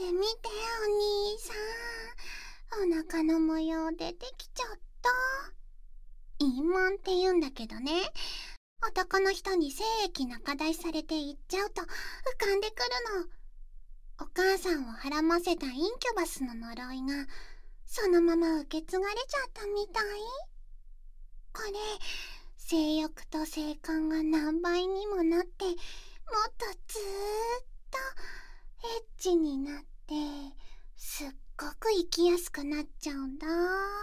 れ見てお兄さん、お腹の模様出てきちゃった。陰紋って言うんだけどね、男の人に精液仲代されていっちゃうと浮かんでくるの。お母さんをはらませたインキュバスの呪いがそのまま受け継がれちゃったみたい。これ性欲と性感が何倍にもなって、もっとずーっとエッチになって、すっごく生きやすくなっちゃうんだ。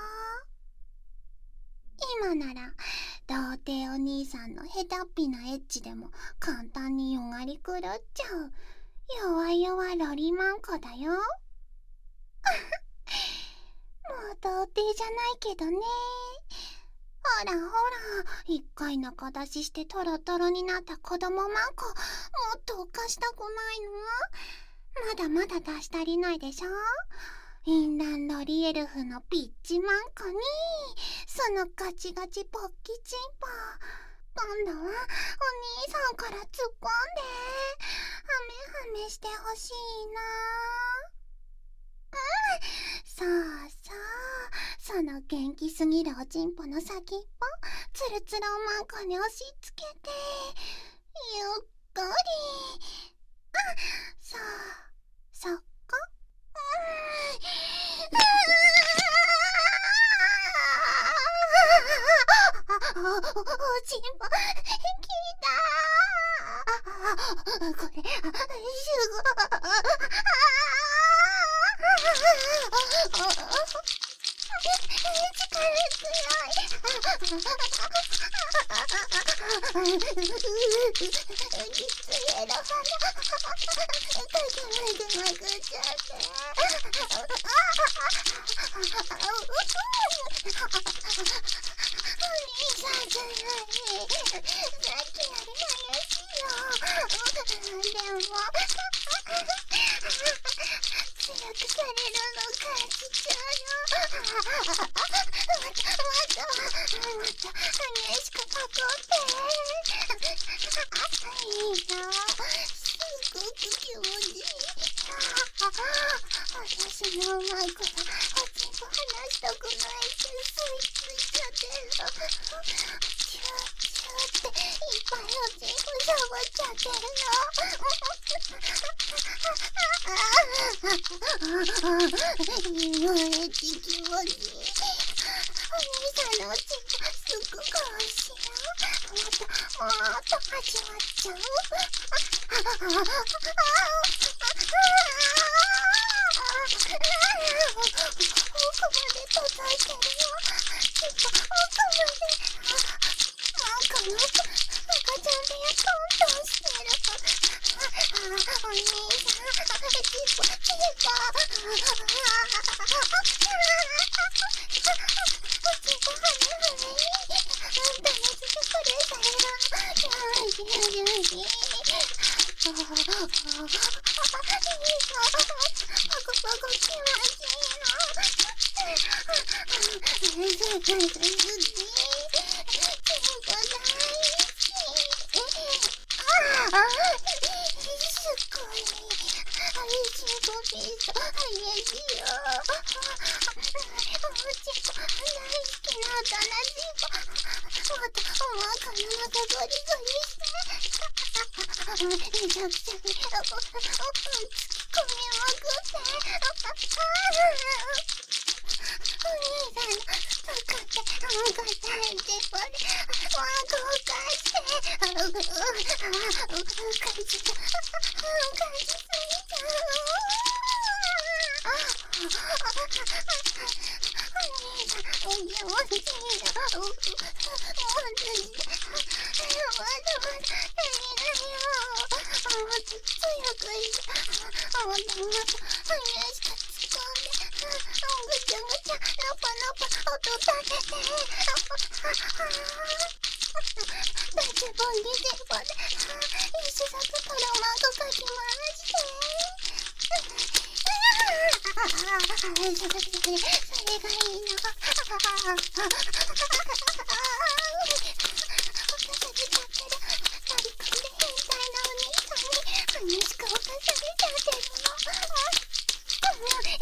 今なら童貞お兄さんのヘタっぴなエッチでも簡単によがり狂っちゃう弱々ロリマンコだよ。もう童貞じゃないけどね。ほらほら、一回仲出ししてトロトロになった子供マンコ、もっと犯したくないの？まだまだ出し足りないでしょ。インランロリエルフのピッチマンコにそのガチガチポッキチンポ。今度はお兄さんから突っ込んでハメハメしてほしいな。そうそう、その元気すぎるおちんぽの先っぽツルツルおまんこに押し付けてゆっくり、そうそこ、おちんぽきた。これすご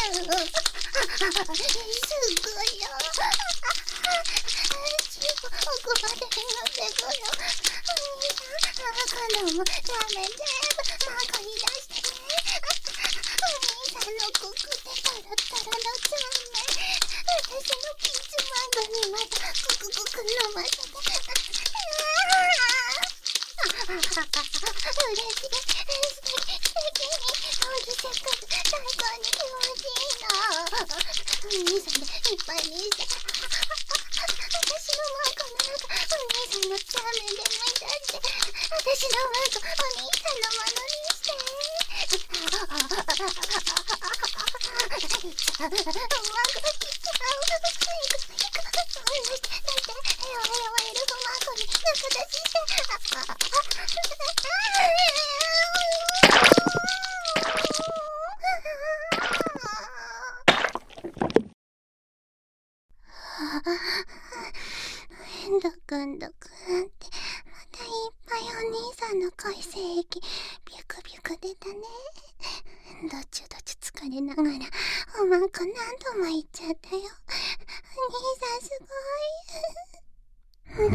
ごいよ。奥まで乗ってこよ。お兄さん、今度もラーメン全部マンゴに出してね。お兄さんのコクってトロトロのラーメン、私のピーチマンゴにまたコクコク飲ませて。嬉しい。素敵。おぎせっかく最高に気持ちいいの。お兄さんでいっぱいにして。私のマンゴの中、お兄さんのラーメンでもいたして。私のマンゴ、お兄さんのものにして。マンゴ、ドクンドクンって、またいっぱいお兄さんの濃い精液ビュクビュク出たね。どっちどっち疲れながらおまんこ何度も言っちゃったよ。お兄さんすごい。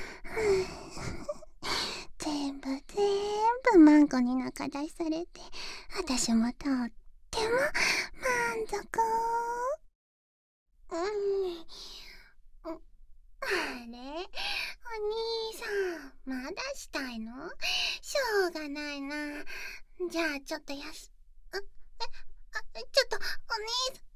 全部マンゴに仲出しされて、私もとっても満足。あれ、お兄さん、まだしたいの？しょうがないな。じゃあちょっとちょっとお兄さん、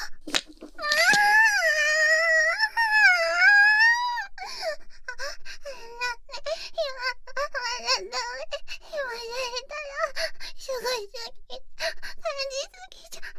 言われたらすごい感じすぎちゃ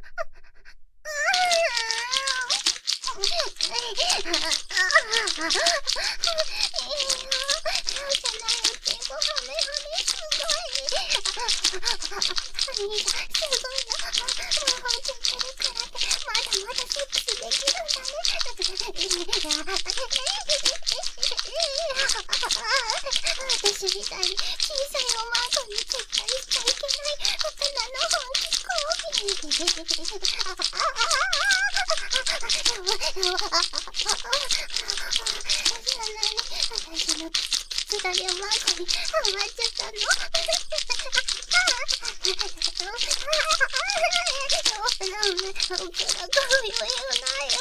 私みたいに小さいおまんこに絶対しちゃいけない大人の本気コーヒー。私のくだりおまんこにハマっちゃったの。おからかうよ言うなよ。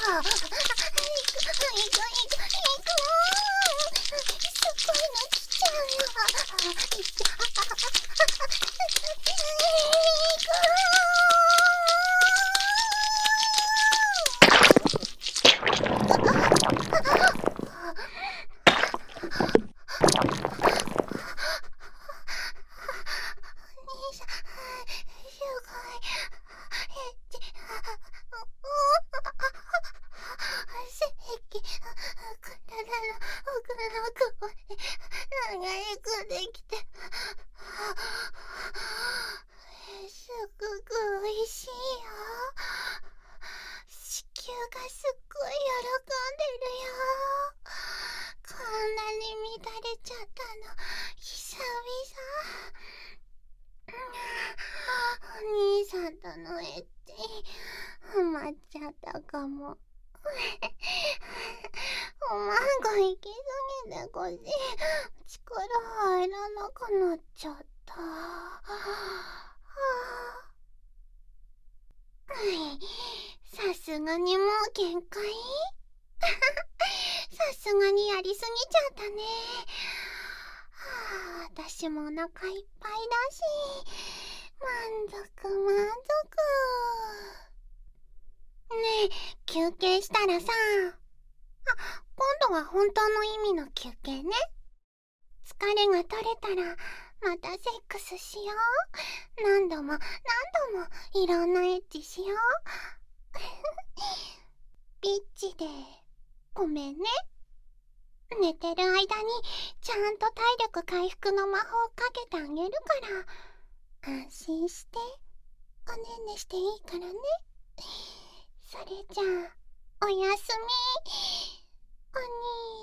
あ、いく、すごいの来ちゃうよ。できてすごくおいしいよ。子宮がすっごい喜んでるよ。こんなに乱れちゃったの久々。お兄さんとのエッチハマっちゃったかも。おまんが行きすぎて腰力入らなくなっちゃった。さすがにもう限界。さすがにやりすぎちゃったね。私もお腹いっぱいだし満足。ねえ、休憩したらさ、今度は本当の意味の休憩ね。疲れが取れたらまたセックスしよう。何度もいろんなエッチしよう。ピッチでごめんね。寝てる間にちゃんと体力回復の魔法をかけてあげるから安心しておねんねしていいからね。それじゃあおやすみお兄